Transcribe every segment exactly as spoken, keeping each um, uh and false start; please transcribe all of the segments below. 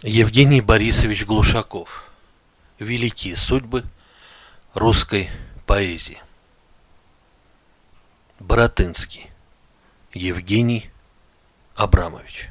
Евгений Борисович Глушаков. Великие судьбы русской поэзии. Баратынский Евгений Абрамович.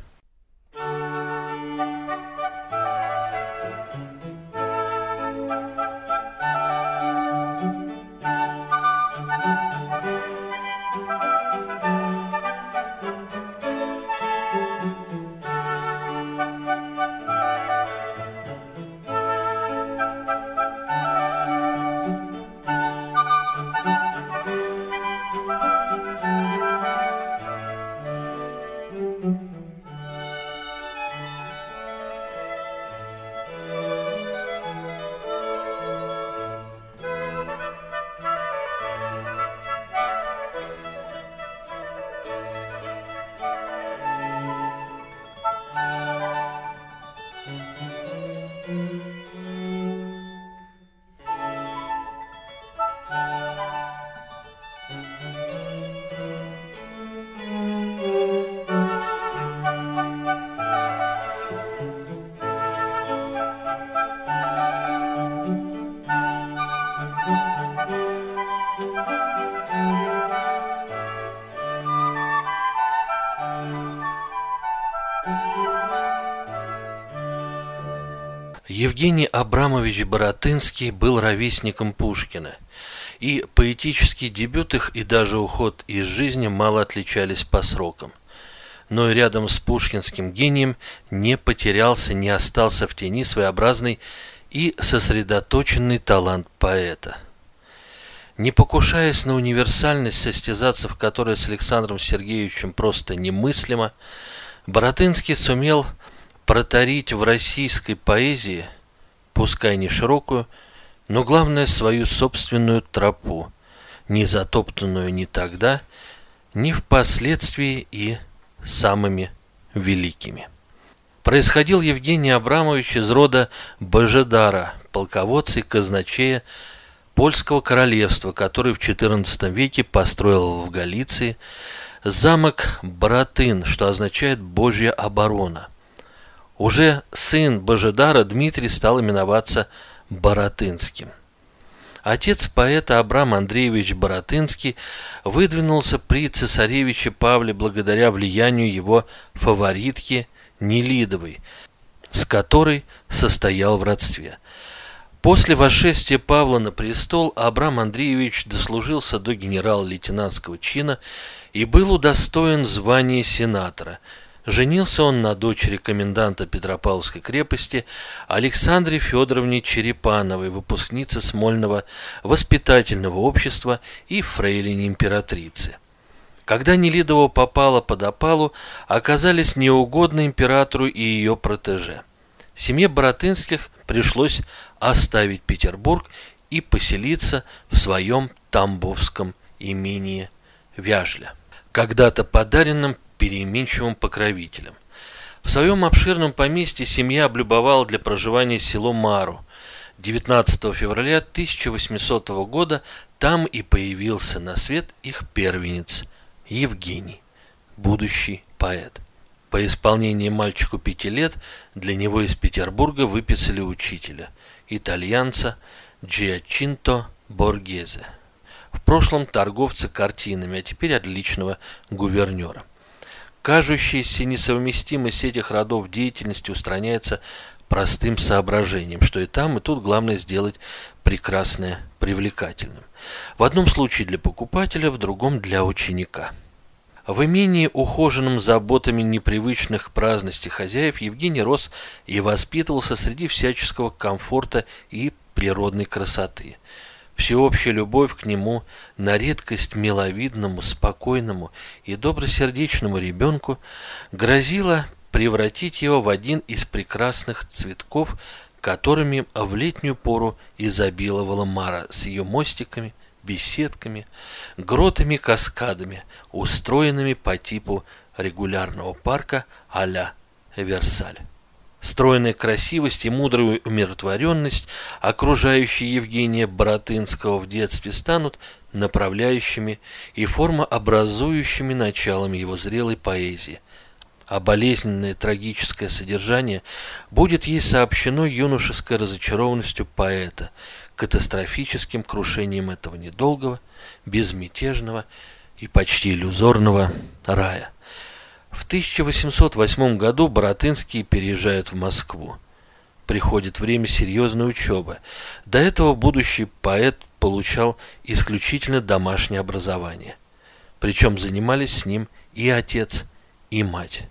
Евгений Абрамович Баратынский был ровесником Пушкина, и поэтический дебют их и даже уход из жизни мало отличались по срокам. Но и рядом с пушкинским гением не потерялся, не остался в тени своеобразный и сосредоточенный талант поэта. Не покушаясь на универсальность, состязаться в которой с Александром Сергеевичем просто немыслимо, Баратынский сумел проторить в российской поэзии, пускай не широкую, но главное свою собственную тропу, не затоптанную ни тогда, ни впоследствии и самыми великими. Происходил Евгений Абрамович из рода Божедара, полководца и казначея Польского королевства, который в четырнадцатом веке построил в Галиции замок Баратын, что означает «Божья оборона». Уже сын Божедара Дмитрий стал именоваться Баратынским. Отец поэта Абрам Андреевич Баратынский выдвинулся при цесаревиче Павле благодаря влиянию его фаворитки Нелидовой, с которой состоял в родстве. После восшествия Павла на престол Абрам Андреевич дослужился до генерал-лейтенантского чина и был удостоен звания сенатора. Женился он на дочери коменданта Петропавловской крепости Александре Федоровне Черепановой, выпускнице Смольного воспитательного общества и фрейлине императрицы. Когда Нелидова попала под опалу, оказались неугодны императору и ее протеже. Семье Баратынских пришлось оставить Петербург и поселиться в своем тамбовском имении Вяжля, когда-то подаренном переменчивым покровителем. В своем обширном поместье семья облюбовала для проживания село Мару. девятнадцатого февраля тысяча восьмисотого года там и появился на свет их первенец Евгений, будущий поэт. По исполнении мальчику пяти лет для него из Петербурга выписали учителя, итальянца Джиачинто Боргезе, в прошлом торговца картинами, а теперь отличного гувернера. Кажущаяся несовместимость этих родов деятельности устраняется простым соображением, что и там, и тут главное сделать прекрасное привлекательным. В одном случае для покупателя, в другом для ученика. В имении, ухоженном заботами непривычных праздностей хозяев, Евгений рос и воспитывался среди всяческого комфорта и природной красоты. Всеобщая любовь к нему, на редкость миловидному, спокойному и добросердечному ребенку, грозила превратить его в один из прекрасных цветков, которыми в летнюю пору изобиловала Мара с ее мостиками, беседками, гротами, каскадами, устроенными по типу регулярного парка а-ля Версаль. Стройная красивость и мудрая умиротворенность, окружающие Евгения Баратынского в детстве, станут направляющими и формообразующими началами его зрелой поэзии, а болезненное трагическое содержание будет ей сообщено юношеской разочарованностью поэта, катастрофическим крушением этого недолгого, безмятежного и почти иллюзорного рая. В тысяча восемьсот восьмом году Баратынские переезжают в Москву. Приходит время серьезной учебы. До этого будущий поэт получал исключительно домашнее образование. Причем занимались с ним и отец, и мать.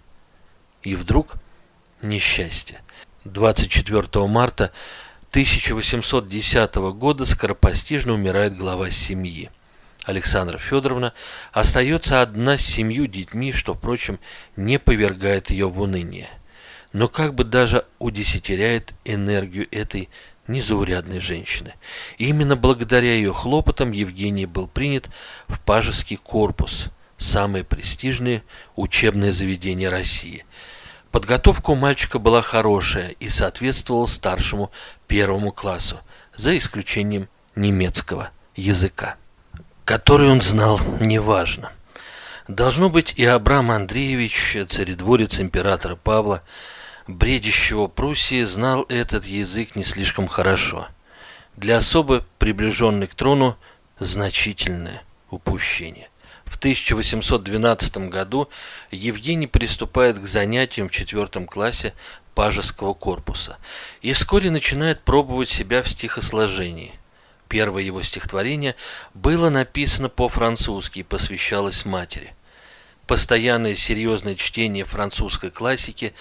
И вдруг несчастье. двадцать четвёртого марта тысяча восемьсот десятого года скоропостижно умирает глава семьи. Александра Федоровна остается одна с семью детьми, что, впрочем, не повергает ее в уныние, но как бы даже удесятеряет энергию этой незаурядной женщины. И именно благодаря ее хлопотам Евгений был принят в Пажеский корпус, самое престижное учебное заведение России. Подготовка у мальчика была хорошая и соответствовала старшему первому классу, за исключением немецкого языка, который он знал неважно. Должно быть, и Абрам Андреевич, царедворец императора Павла, бредящего Пруссии, знал этот язык не слишком хорошо. Для особо приближенной к трону значительное упущение. В тысяча восемьсот двенадцатом году Евгений приступает к занятиям в четвертом классе Пажеского корпуса и вскоре начинает пробовать себя в стихосложении. Первое его стихотворение было написано по-французски и посвящалось матери. Постоянное серьезное чтение французской классики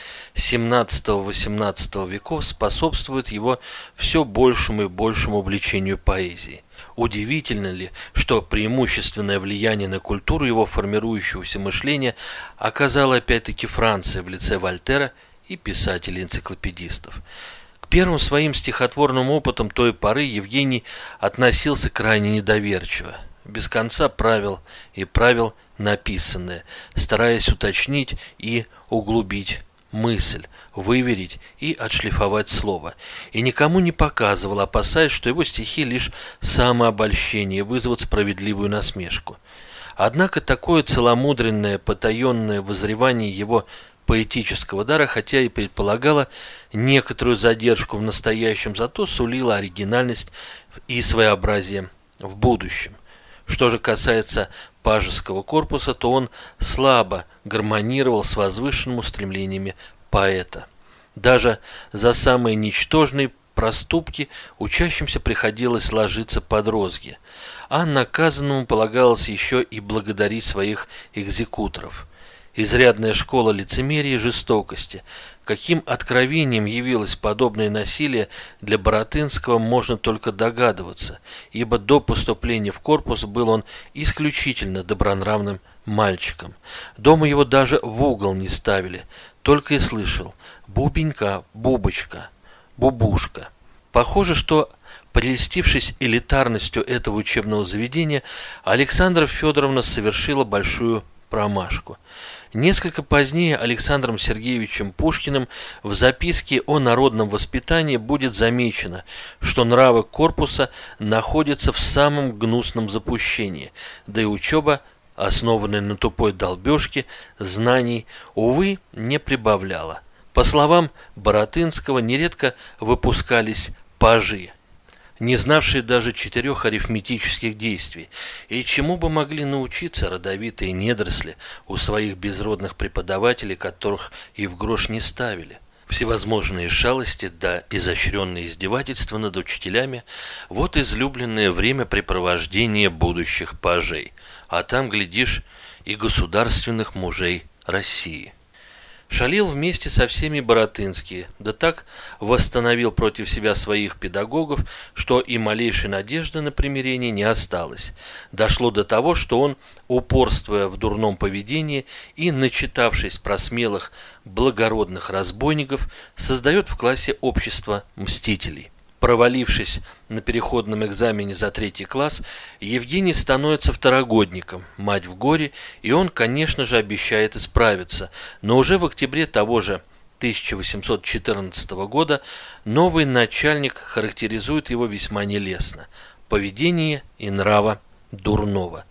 семнадцатого-восемнадцатого веков способствует его все большему и большему увлечению поэзией. Удивительно ли, что преимущественное влияние на культуру его формирующегося мышления оказала опять-таки Франция в лице Вольтера и писателей-энциклопедистов. К первым своим стихотворным опытам той поры Евгений относился крайне недоверчиво, без конца правил и правил написанное, стараясь уточнить и углубить мысль, выверить и отшлифовать слово, и никому не показывал, опасаясь, что его стихи лишь самообольщение вызовут справедливую насмешку. Однако такое целомудренное, потаенное воззревание его поэтического дара, хотя и предполагало некоторую задержку в настоящем, зато сулило оригинальность и своеобразие в будущем. Что же касается Пажеского корпуса, то он слабо гармонировал с возвышенными устремлениями поэта. Даже за самые ничтожные проступки учащимся приходилось ложиться под розги, а наказанному полагалось еще и благодарить своих экзекуторов. Изрядная школа лицемерия и жестокости. Каким откровением явилось подобное насилие для Баратынского, можно только догадываться, ибо до поступления в корпус был он исключительно добронравным мальчиком. Дома его даже в угол не ставили, только и слышал «бубенька, бубочка, бубушка». Похоже, что, прельстившись элитарностью этого учебного заведения, Александра Федоровна совершила большую промашку. Несколько позднее Александром Сергеевичем Пушкиным в записке о народном воспитании будет замечено, что нравы корпуса находятся в самом гнусном запущении, да и учеба, основанная на тупой долбежке, знаний, увы, не прибавляла. По словам Баратынского, нередко выпускались пажи, не знавшие даже четырех арифметических действий, и чему бы могли научиться родовитые недоросли у своих безродных преподавателей, которых и в грош не ставили. Всевозможные шалости да изощренные издевательства над учителями – вот излюбленное времяпрепровождение будущих пажей, а там, глядишь, и государственных мужей России. Шалил вместе со всеми Баратынские, да так восстановил против себя своих педагогов, что и малейшей надежды на примирение не осталось. Дошло до того, что он, упорствуя в дурном поведении и начитавшись про смелых благородных разбойников, создает в классе общество мстителей. Провалившись на переходном экзамене за третий класс, Евгений становится второгодником, мать в горе, и он, конечно же, обещает исправиться, но уже в октябре того же тысяча восемьсот четырнадцатого года новый начальник характеризует его весьма нелестно – поведение и нрава дурного.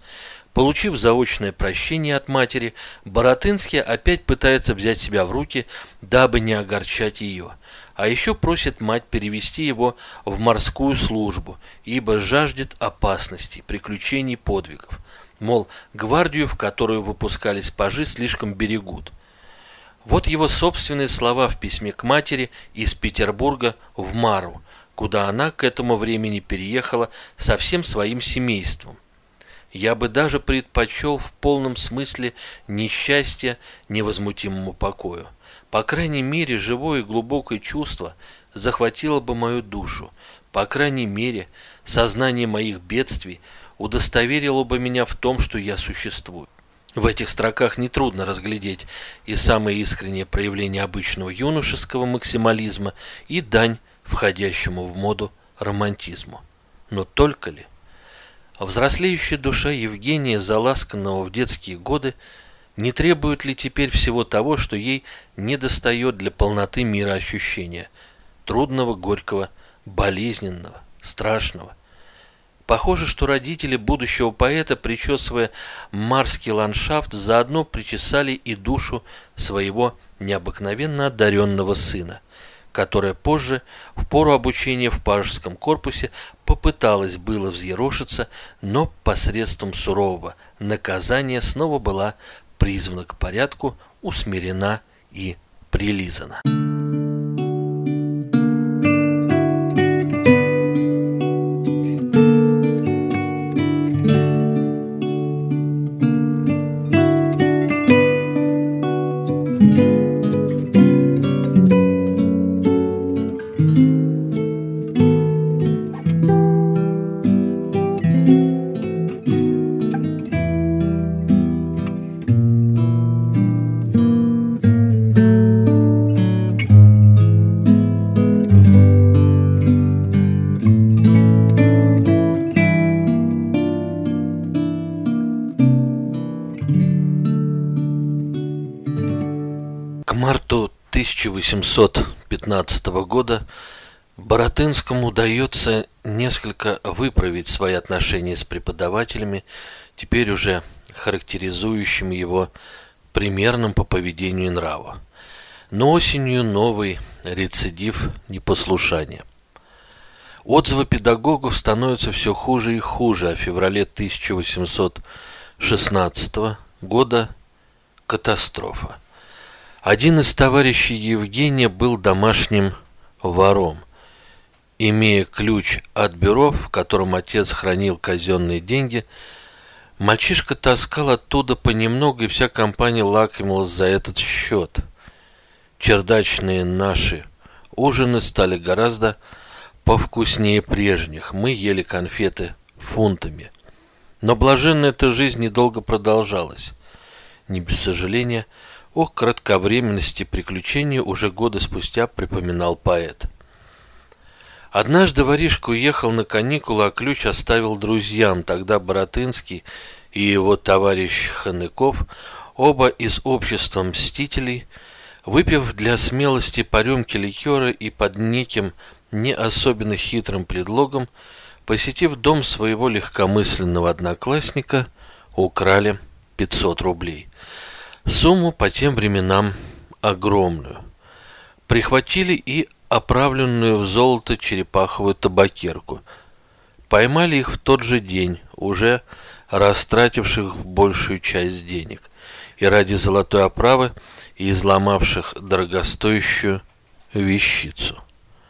Получив заочное прощение от матери, Баратынский опять пытается взять себя в руки, дабы не огорчать ее. А еще просит мать перевести его в морскую службу, ибо жаждет опасностей, приключений, подвигов. Мол, гвардию, в которую выпускались пажи, слишком берегут. Вот его собственные слова в письме к матери из Петербурга в Мару, куда она к этому времени переехала со всем своим семейством. «Я бы даже предпочел в полном смысле несчастья невозмутимому покою. По крайней мере, живое и глубокое чувство захватило бы мою душу. По крайней мере, сознание моих бедствий удостоверило бы меня в том, что я существую». В этих строках нетрудно разглядеть и самое искреннее проявление обычного юношеского максимализма, и дань входящему в моду романтизму. Но только ли? Взрослеющая душа Евгения, заласканного в детские годы, не требует ли теперь всего того, что ей недостает для полноты мироощущения, трудного, горького, болезненного, страшного? Похоже, что родители будущего поэта, причесывая марский ландшафт, заодно причесали и душу своего необыкновенно одаренного сына, которая позже, в пору обучения в пажеском корпусе, попыталась было взъерошиться, но посредством сурового наказания снова была призвана к порядку, усмирена и прилизана. К марту тысяча восемьсот пятнадцатого года Баратынскому удается несколько выправить свои отношения с преподавателями, теперь уже характеризующими его примерным по поведению и нраву. Но осенью новый рецидив непослушания. Отзывы педагогов становятся все хуже и хуже, а в феврале тысяча восемьсот шестнадцатого года катастрофа. Один из товарищей Евгения был домашним вором. Имея ключ от бюро, в котором отец хранил казенные деньги, мальчишка таскал оттуда понемногу, и вся компания лакомилась за этот счет. Чердачные наши ужины стали гораздо повкуснее прежних. Мы ели конфеты фунтами. Но блаженная эта жизнь недолго продолжалась. Не без сожаления, о кратковременности приключений уже годы спустя припоминал поэт. Однажды воришка уехал на каникулы, а ключ оставил друзьям. Тогда Баратынский и его товарищ Ханыков, оба из общества мстителей, выпив для смелости по рюмке ликера и под неким не особенно хитрым предлогом, посетив дом своего легкомысленного одноклассника, украли пятьсот рублей. Сумму по тем временам огромную. Прихватили и оправленную в золото черепаховую табакерку. Поймали их в тот же день, уже растративших большую часть денег, и ради золотой оправы и изломавших дорогостоящую вещицу.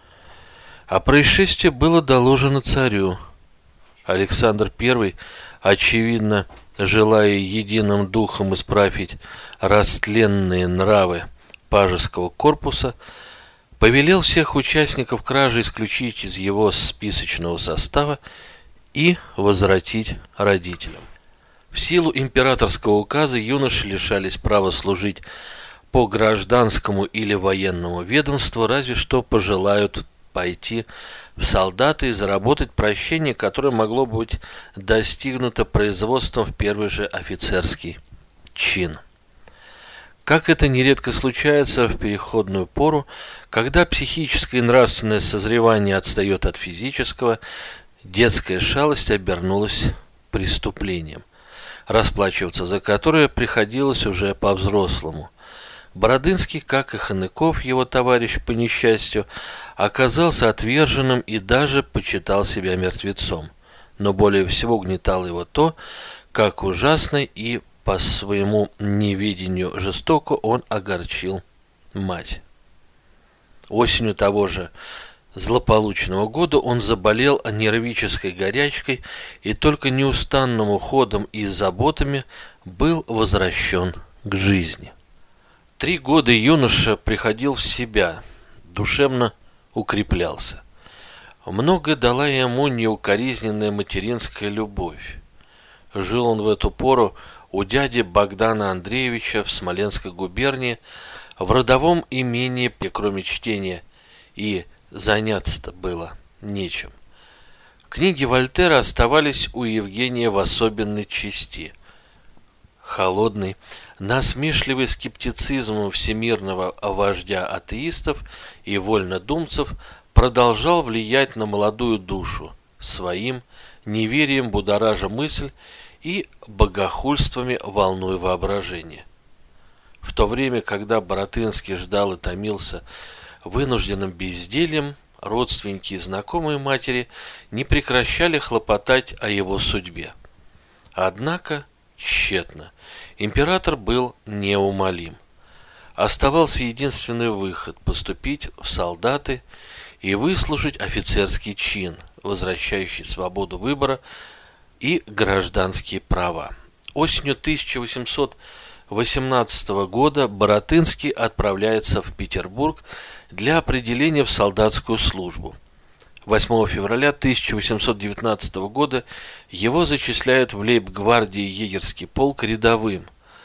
О происшествии было доложено царю. Александр Первый, очевидно, желая единым духом исправить растленные нравы пажеского корпуса, повелел всех участников кражи исключить из его списочного состава и возвратить родителям. В силу императорского указа юноши лишались права служить по гражданскому или военному ведомству, разве что пожелают пойти в солдаты и заработать прощение, которое могло быть достигнуто производством в первый же офицерский чин. Как это нередко случается в переходную пору, когда психическое и нравственное созревание отстает от физического, детская шалость обернулась преступлением. расплачиваться за которое приходилось уже по-взрослому. Бородынский, как и Хомяков, его товарищ по несчастью, оказался отверженным и даже почитал себя мертвецом. Но более всего угнетало его то, как ужасно и по своему неведению жестоко он огорчил мать. Осенью того же злополучного года он заболел нервической горячкой и только неустанным уходом и заботами был возвращен к жизни. Три года юноша приходил в себя, душевно укреплялся. Многое дала ему неукоризненная материнская любовь. Жил он в эту пору у дяди Богдана Андреевича в Смоленской губернии, в родовом имении, кроме чтения, и заняться-то было нечем. Книги Вольтера оставались у Евгения в особенной части. Холодный, насмешливый скептицизм всемирного вождя атеистов и вольнодумцев продолжал влиять на молодую душу своим неверием будоража мысль и богохульствами волнуя воображение. В то время, когда Баратынский ждал и томился вынужденным бездельем, родственники и знакомые матери не прекращали хлопотать о его судьбе. Однако тщетно. Император был неумолим. Оставался единственный выход – поступить в солдаты и выслужить офицерский чин, возвращающий свободу выбора и гражданские права. Осенью тысяча восемьсот восемнадцатого года Баратынский отправляется в Петербург для определения в солдатскую службу. восьмого февраля тысяча восемьсот девятнадцатого года его зачисляют в лейб-гвардии егерский полк рядовым.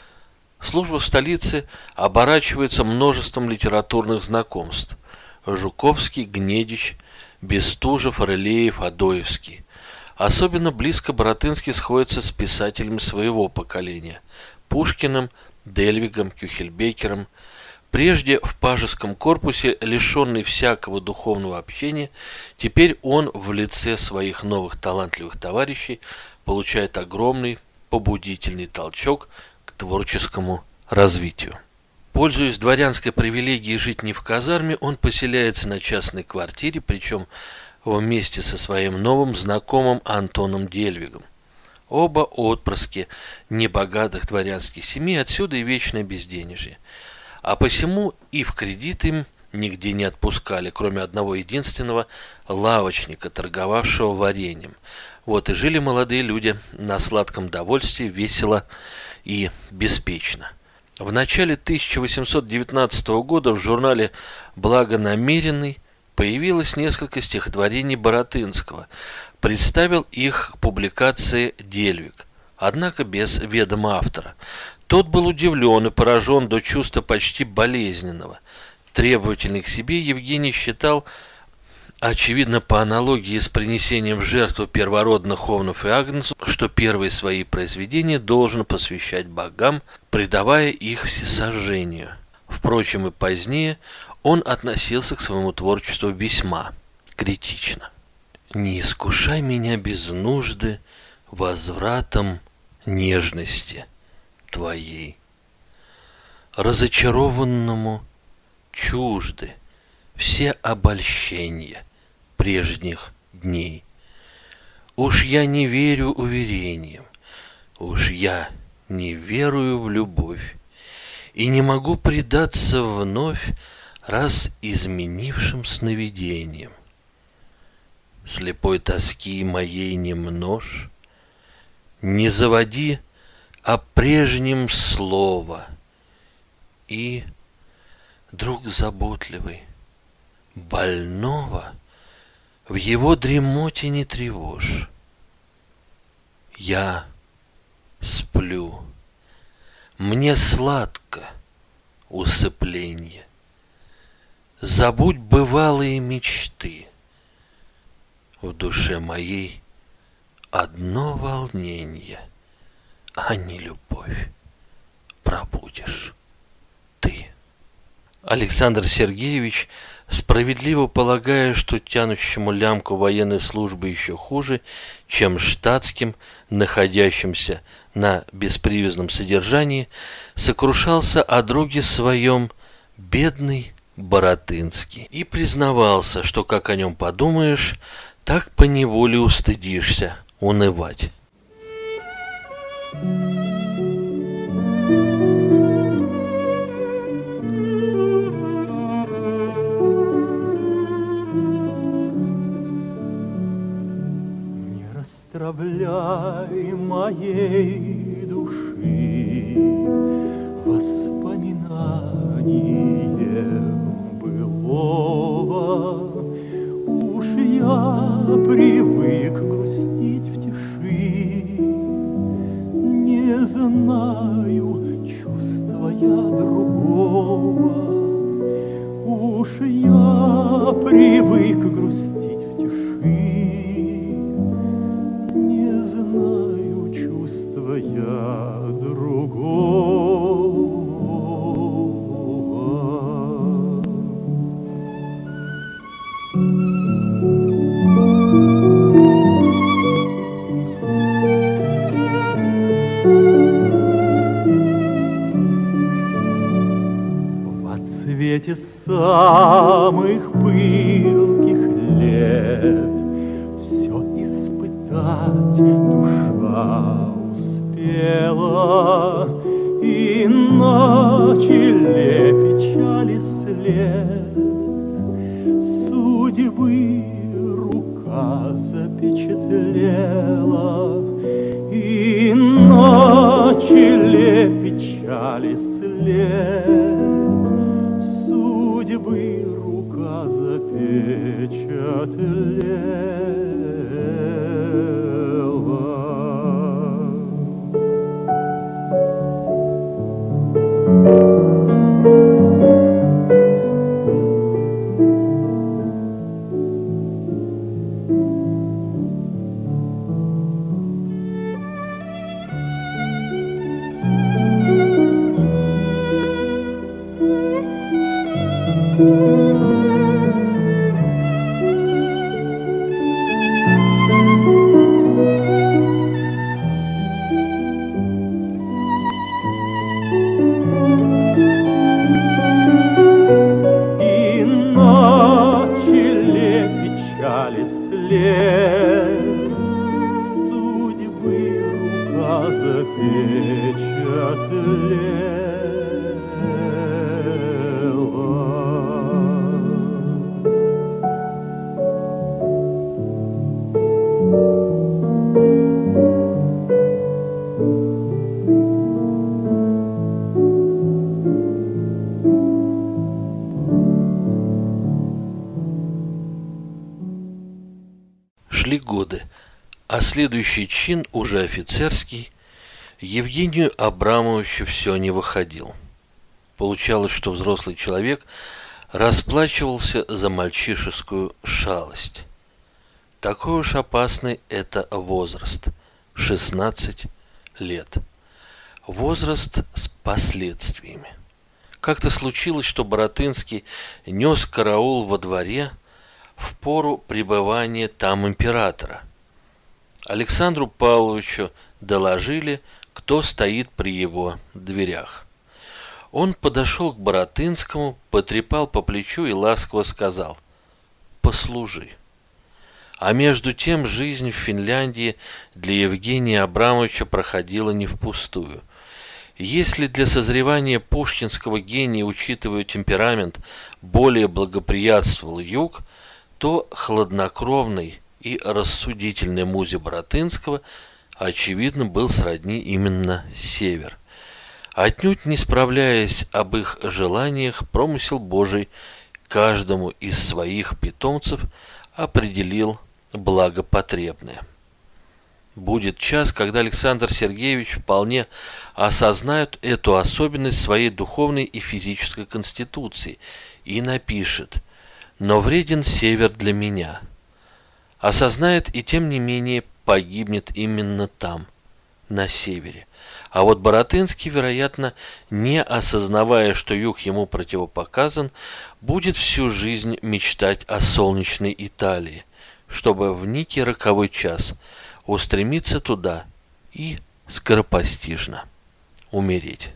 Служба в столице оборачивается множеством литературных знакомств. Жуковский, Гнедич, Бестужев, Рылеев, Адоевский. Особенно близко Баратынский сходится с писателями своего поколения – Пушкиным, Дельвигом, Кюхельбекером. Прежде в пажеском корпусе, лишенный всякого духовного общения, теперь он в лице своих новых талантливых товарищей получает огромный побудительный толчок к творческому развитию. Пользуясь дворянской привилегией жить не в казарме, он поселяется на частной квартире, причем вместе со своим новым знакомым Антоном Дельвигом. Оба отпрыски небогатых дворянских семей, отсюда и вечное безденежье. А посему и в кредит им нигде не отпускали, кроме одного единственного лавочника, торговавшего вареньем. Вот и жили молодые люди на сладком довольстве, весело и беспечно. В начале тысяча восемьсот девятнадцатого года в журнале «Благонамеренный» появилось несколько стихотворений Баратынского. Представил их к публикации Дельвиг, однако без ведома автора. Тот был удивлен и поражен до чувства почти болезненного. Требовательный к себе Евгений считал, очевидно по аналогии с принесением в жертву первородных овнов и агнцев, что первые свои произведения должен посвящать богам, предавая их всесожжению. Впрочем, и позднее он относился к своему творчеству весьма критично. «Не искушай меня без нужды возвратом нежности твоей. Разочарованному чужды все обольщения прежних дней. Уж я не верю уверениям, уж я не верую в любовь и не могу предаться вновь раз изменившим сновидениям. Слепой тоски моей не множь, не заводи о прежнем слово, и, друг заботливый, больного в его дремоте не тревожь. Я сплю, мне сладко усыпленье. Забудь бывалые мечты, в душе моей одно волнение, а не любовь пробудешь ты. Александр Сергеевич, справедливо полагая, что тянущему лямку военной службы еще хуже, чем штатским, находящимся на беспривязном содержании, сокрушался о друге своем бедный Баратынский и признавался, что как о нем подумаешь, так поневоле устыдишься унывать. Не расстравляй моей души воспоминанием былого. Уж я привык грустить в тиши, не знаю чувства я другого. Уж я привык грустить в тиши, не знаю чувства я другого. В цвете самых пылких лет все испытать душа успела, и на челе печали след судьбы рука запечатлела, и на челе печали след судьбы рука запечатлела. След судьбы рука запечатлела. Шли годы, а следующий чин, уже офицерский, Евгению Абрамовичу все не выходил. Получалось, что взрослый человек расплачивался за мальчишескую шалость. Такой уж опасный это возраст – шестнадцать лет. Возраст с последствиями. Как-то случилось, что Баратынский нес караул во дворе в пору пребывания там императора. Александру Павловичу доложили, кто стоит при его дверях. Он подошел к Баратынскому, потрепал по плечу и ласково сказал: «Послужи». А между тем жизнь в Финляндии для Евгения Абрамовича проходила не впустую. Если для созревания пушкинского гения, учитывая темперамент, более благоприятствовал юг, то хладнокровный и рассудительный музе Баратынского, очевидно, был сродни именно север. Отнюдь не справляясь об их желаниях, промысел Божий каждому из своих питомцев определил благопотребное. Будет час, когда Александр Сергеевич вполне осознает эту особенность своей духовной и физической конституции и напишет: «Но вреден север для меня». Осознает и тем не менее погибнет именно там, на севере. А вот Баратынский, вероятно, не осознавая, что юг ему противопоказан, будет всю жизнь мечтать о солнечной Италии, чтобы в некий роковой час устремиться туда и скоропостижно умереть.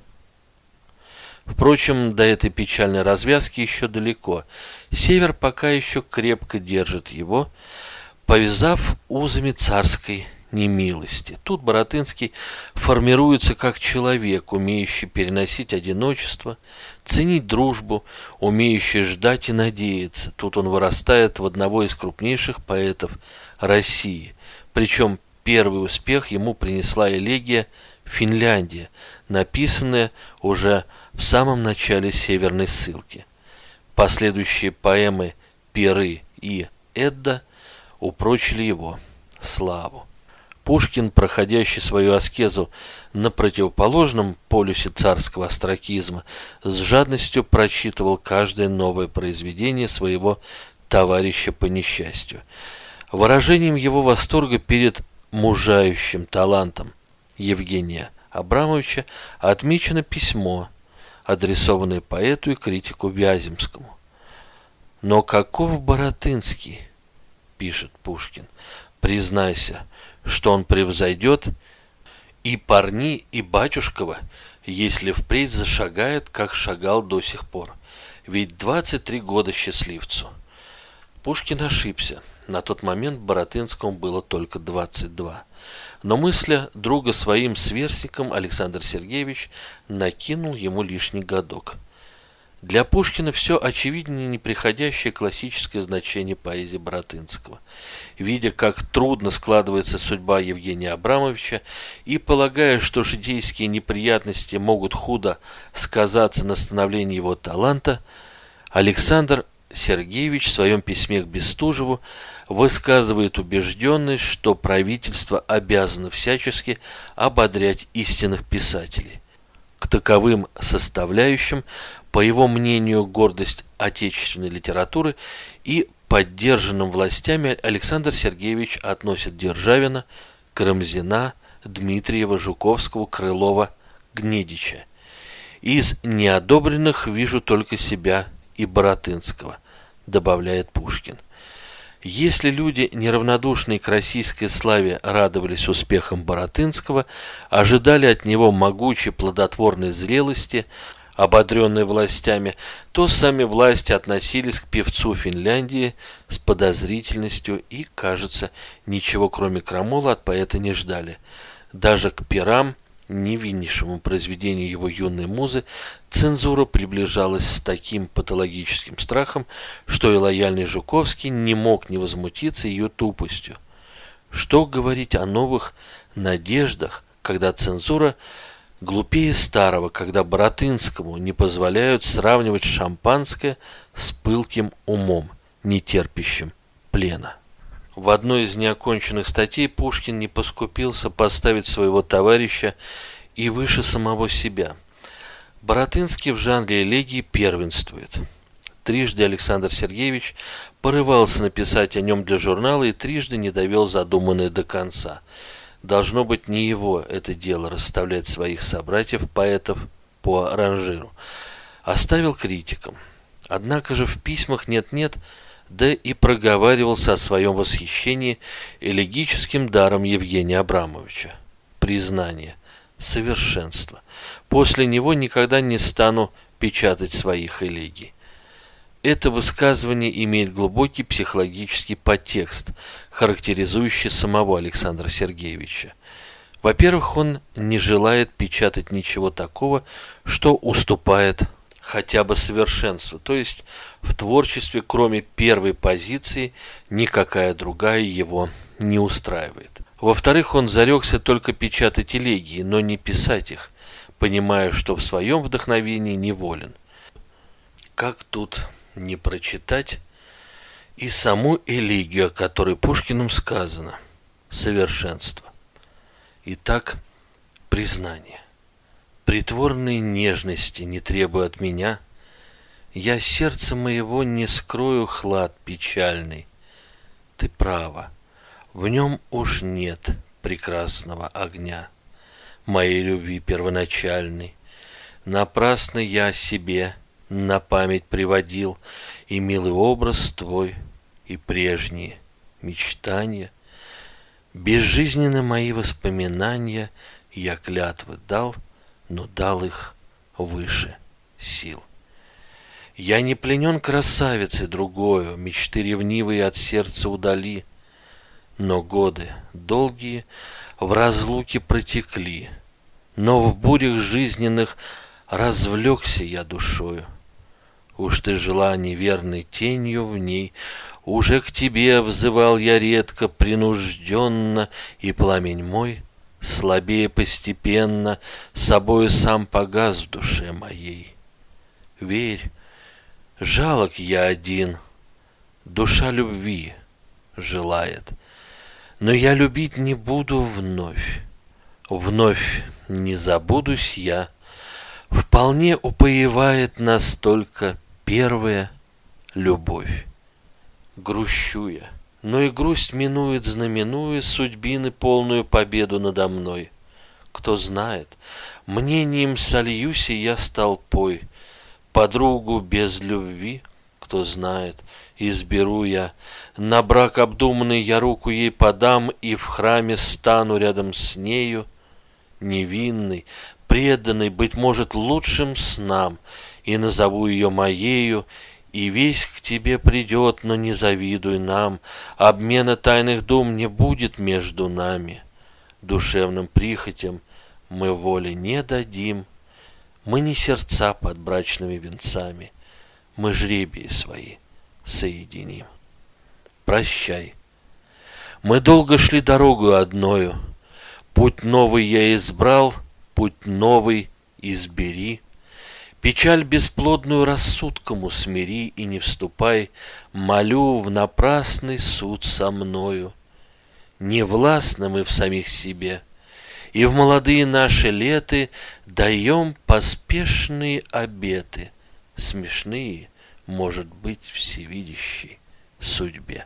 Впрочем, до этой печальной развязки еще далеко. Север пока еще крепко держит его, повязав узами царской немилости. Тут Баратынский формируется как человек, умеющий переносить одиночество, ценить дружбу, умеющий ждать и надеяться. Тут он вырастает в одного из крупнейших поэтов России. Причем первый успех ему принесла элегия «Финляндия», написанная уже в самом начале «Северной ссылки». Последующие поэмы «Пиры» и «Эдда» упрочили его славу. Пушкин, проходящий свою аскезу на противоположном полюсе царского остракизма, с жадностью прочитывал каждое новое произведение своего товарища по несчастью. Выражением его восторга перед мужающим талантом Евгения Абрамовича отмечено письмо, адресованное поэту и критику Вяземскому. «Но каков Баратынский, — пишет Пушкин, — признайся, что он превзойдет и Парни, и Батюшкова, если впредь зашагает, как шагал до сих пор. Ведь двадцать три года счастливцу». Пушкин ошибся. На тот момент Баратынскому было только двадцать два. Но мысля друга своим сверстником Александр Сергеевич накинул ему лишний годок. Для Пушкина все очевиднее неприходящее классическое значение поэзии Баратынского. Видя, как трудно складывается судьба Евгения Абрамовича и полагая, что житейские неприятности могут худо сказаться на становлении его таланта, Александр Сергеевич в своем письме к Бестужеву высказывает убежденность, что правительство обязано всячески ободрять истинных писателей. К таковым составляющим, по его мнению, гордость отечественной литературы и поддержанным властями Александр Сергеевич относит Державина, Карамзина, Дмитриева, Жуковского, Крылова, Гнедича. Из неодобренных вижу только себя и Баратынского, добавляет Пушкин. Если люди, неравнодушные к российской славе, радовались успехам Баратынского, ожидали от него могучей плодотворной зрелости, ободренной властями, то сами власти относились к певцу Финляндии с подозрительностью и, кажется, ничего кроме крамола от поэта не ждали. Даже к пирам, невиннейшему произведению его юной музы, цензура приближалась с таким патологическим страхом, что и лояльный Жуковский не мог не возмутиться ее тупостью. Что говорить о новых надеждах, когда цензура глупее старого, когда Баратынскому не позволяют сравнивать шампанское с пылким умом, не терпящим плена. В одной из неоконченных статей Пушкин не поскупился поставить своего товарища и выше самого себя. Баратынский в жанре элегии первенствует. Трижды Александр Сергеевич порывался написать о нем для журнала и трижды не довел задуманное до конца. Должно быть, не его это дело расставлять своих собратьев-поэтов по ранжиру. Оставил критикам. Однако же в письмах нет-нет, да и проговаривался о своем восхищении элегическим даром Евгения Абрамовича. Признание, совершенство. После него никогда не стану печатать своих элегий. Это высказывание имеет глубокий психологический подтекст, характеризующий самого Александра Сергеевича. Во-первых, он не желает печатать ничего такого, что уступает хотя бы совершенству, то есть в творчестве, кроме первой позиции, никакая другая его не устраивает. Во-вторых, он зарекся только печатать элегии, но не писать их, понимая, что в своем вдохновении неволен. Как тут не прочитать и саму элегию, о которой Пушкиным сказано «совершенство». Итак, признание. Притворной нежности не требуя от меня, я сердца моего не скрою хлад печальный. Ты права, в нем уж нет прекрасного огня моей любви первоначальной. Напрасно я себе на память приводил и милый образ твой, и прежние мечтания. Безжизненны мои воспоминания, Я клятвы дал, но дал их выше сил. Я не пленен красавицей другою, мечты ревнивые от сердца удали, но годы долгие в разлуке протекли, но в бурях жизненных развлекся я душою. Уж ты жила неверной тенью в ней, уже к тебе взывал я редко, принужденно, и пламень мой, слабее постепенно, собою сам погас в душе моей. Верь, жалок я один, душа любви желает, но я любить не буду вновь, вновь не забудусь я. Вполне упоевает нас только первая любовь. Грущу я, но и грусть минует, знаменуя судьбины полную победу надо мной. Кто знает, мнением сольюсь, и я с толпой, подругу без любви, кто знает, изберу я, на брак обдуманный я руку ей подам, и в храме стану рядом с нею, невинный, преданный, быть может, лучшим снам, и назову ее моею, и весь к тебе придет, но не завидуй нам, обмена тайных дум не будет между нами. Душевным прихотям мы воли не дадим, мы не сердца под брачными венцами, мы жребии свои соединим. Прощай. Мы долго шли дорогу одною, путь новый я избрал, путь новый избери. Печаль бесплодную рассудком усмири, и не вступай, молю, в напрасный суд со мною. Не властны мы в самих себе, и в молодые наши леты даем поспешные обеты, смешные, может быть, всевидящей судьбе.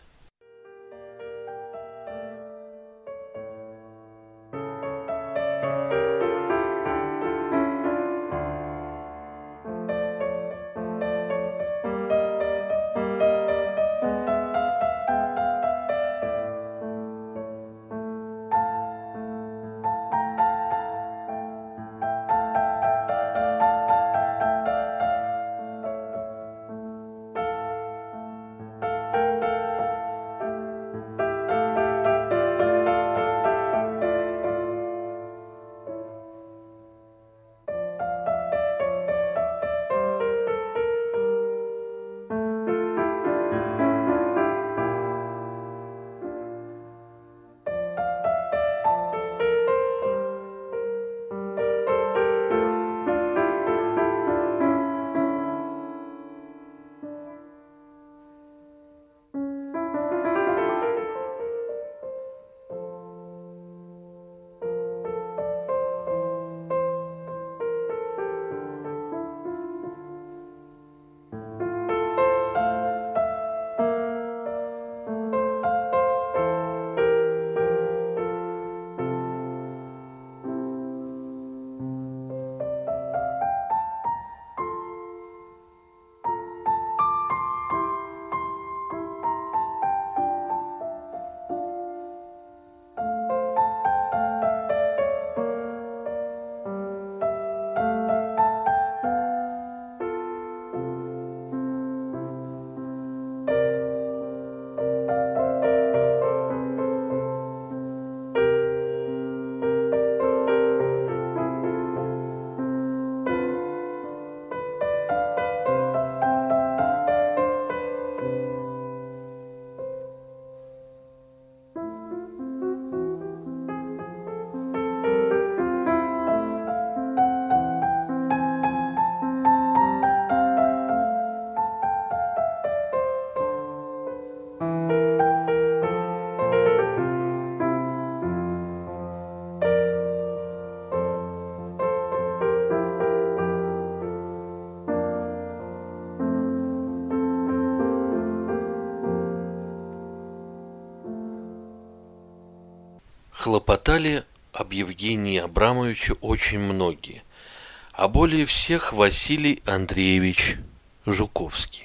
Хлопотали об Евгении Абрамовиче очень многие, а более всех Василий Андреевич Жуковский.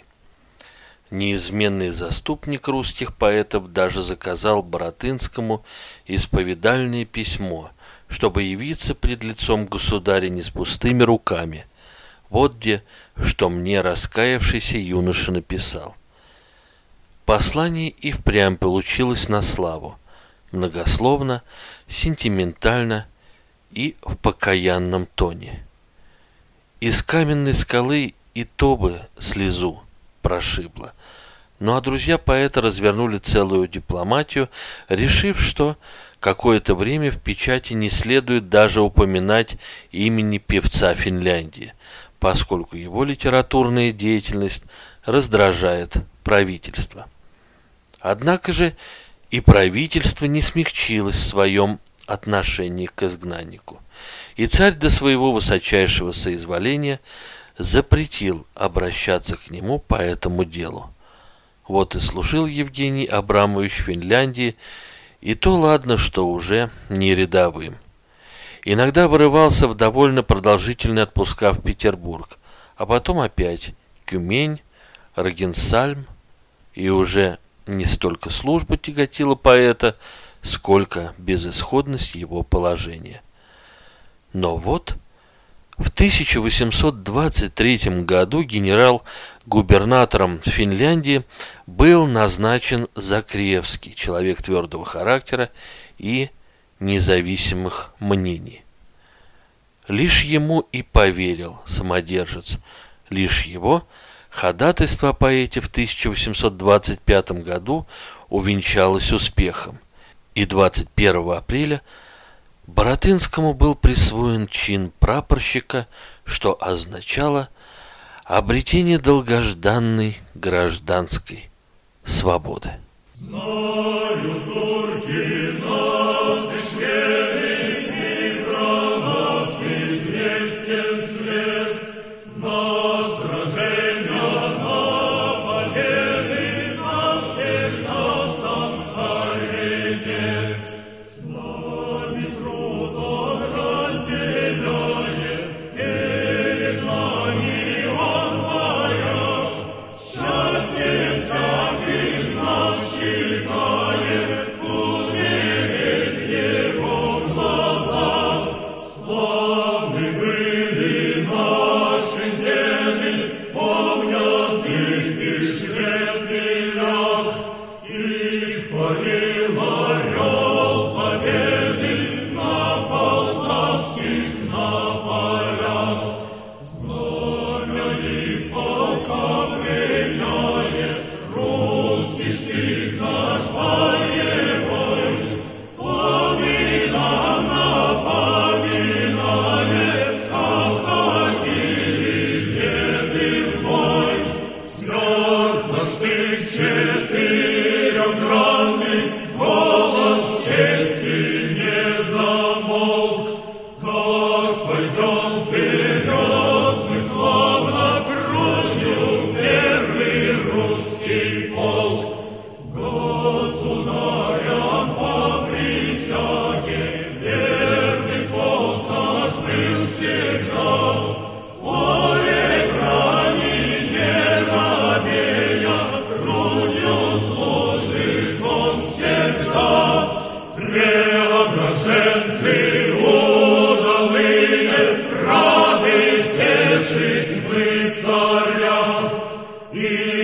Неизменный заступник русских поэтов даже заказал Баратынскому исповедальное письмо, чтобы явиться пред лицом государя не с пустыми руками. Вот где, что мне раскаявшийся юноша написал. Послание и впрямь получилось на славу, многословно, сентиментально и в покаянном тоне. Из каменной скалы и то бы слезу прошибло. Ну а друзья поэта развернули целую дипломатию, решив, что какое-то время в печати не следует даже упоминать имени певца Финляндии, поскольку его литературная деятельность раздражает правительство. Однако же и правительство не смягчилось в своем отношении к изгнаннику, и царь до своего высочайшего соизволения запретил обращаться к нему по этому делу. Вот и служил Евгений Абрамович в Финляндии, и то ладно, что уже не рядовым. Иногда вырывался в довольно продолжительные отпуска в Петербург, а потом опять Тюмень, Рагенсальм, и уже не столько служба тяготила поэта, сколько безысходность его положения. Но вот в тысяча восемьсот двадцать третьем году генерал-губернатором Финляндии был назначен Закревский, человек твердого характера и независимых мнений. Лишь ему и поверил самодержец, лишь его ходатайство о поэте в тысяча восемьсот двадцать пятом году увенчалось успехом, и двадцать первого апреля Баратынскому был присвоен чин прапорщика, что означало обретение долгожданной гражданской свободы. Знаю, турки нас и шведы, и про нас известен след. На сражения, на победы, нас всегда сам царь ведет. С нами трудом разделяет, перед нами он вояк. Счастье всякий из нас считает, умереть его глаза. Славны были наши деды, помнят их и швед ляг. Их парил орел победы на полтавских на полях. Знамя их полка пленяет, русский штык наш боевой. Поминам напоминает, как ходили деды в бой. Взгляд на штык четырехгранный, голос чести не замолк. Как пойдем вперед мы славно грудью, первый русский полк. Государям по присяге верный полк наш был всегда. В поле брани не робея, грудью служит он всегда. Преображенцы удалые, рады тешить мы царя. И